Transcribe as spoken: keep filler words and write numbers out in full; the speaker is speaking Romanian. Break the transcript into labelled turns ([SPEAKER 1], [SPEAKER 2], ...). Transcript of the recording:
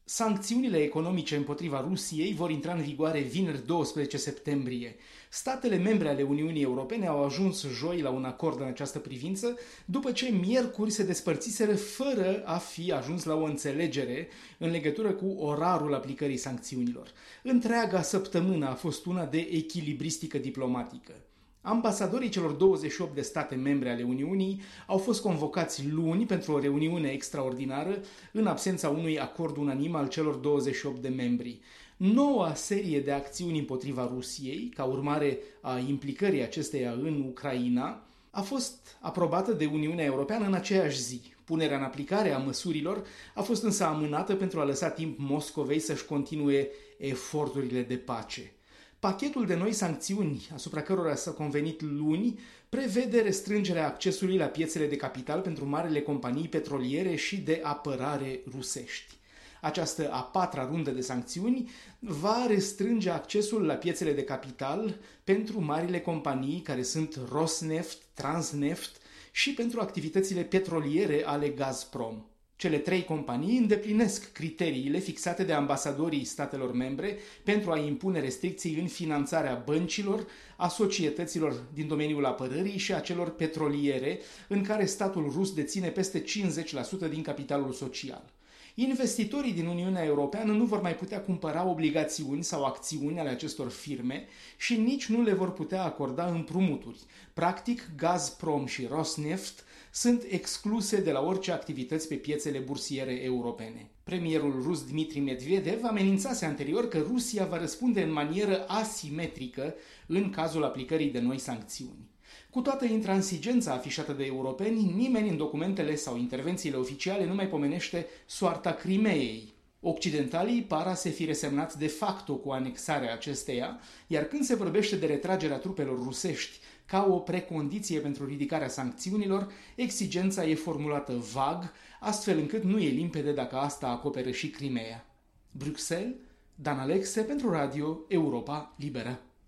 [SPEAKER 1] Sancțiunile economice împotriva Rusiei vor intra în vigoare vineri douăsprezece septembrie. Statele membre ale Uniunii Europene au ajuns joi la un acord în această privință, după ce miercuri se despărțiseră fără a fi ajuns la o înțelegere în legătură cu orarul aplicării sancțiunilor. Întreaga săptămână a fost una de echilibristică diplomatică. Ambasadorii celor douăzeci și opt de state membre ale Uniunii au fost convocați luni pentru o reuniune extraordinară în absența unui acord unanim al celor douăzeci și opt de membri. Noua serie de acțiuni împotriva Rusiei, ca urmare a implicării acesteia în Ucraina, a fost aprobată de Uniunea Europeană în aceeași zi. Punerea în aplicare a măsurilor a fost însă amânată pentru a lăsa timp Moscovei să-și continue eforturile de pace. Pachetul de noi sancțiuni, asupra cărora s-a convenit luni, prevede restrângerea accesului la piețele de capital pentru marile companii petroliere și de apărare rusești. Această a patra rundă de sancțiuni va restrânge accesul la piețele de capital pentru marile companii care sunt Rosneft, Transneft și pentru activitățile petroliere ale Gazprom. Cele trei companii îndeplinesc criteriile fixate de ambasadorii statelor membre pentru a impune restricții în finanțarea băncilor, a societăților din domeniul apărării și a celor petroliere, în care statul rus deține peste cincizeci la sută din capitalul social. Investitorii din Uniunea Europeană nu vor mai putea cumpăra obligațiuni sau acțiuni ale acestor firme și nici nu le vor putea acorda împrumuturi. Practic, Gazprom și Rosneft sunt excluse de la orice activități pe piețele bursiere europene. Premierul rus Dmitri Medvedev amenințase anterior că Rusia va răspunde în manieră asimetrică în cazul aplicării de noi sancțiuni. Cu toată intransigența afișată de europeni, nimeni în documentele sau intervențiile oficiale nu mai pomenește soarta Crimeei. Occidentalii par a se fi resemnat de facto cu anexarea acesteia, iar când se vorbește de retragerea trupelor rusești ca o precondiție pentru ridicarea sancțiunilor, exigența e formulată vag, astfel încât nu e limpede dacă asta acoperă și Crimeea. Bruxelles, Dan Alexe pentru Radio Europa Liberă.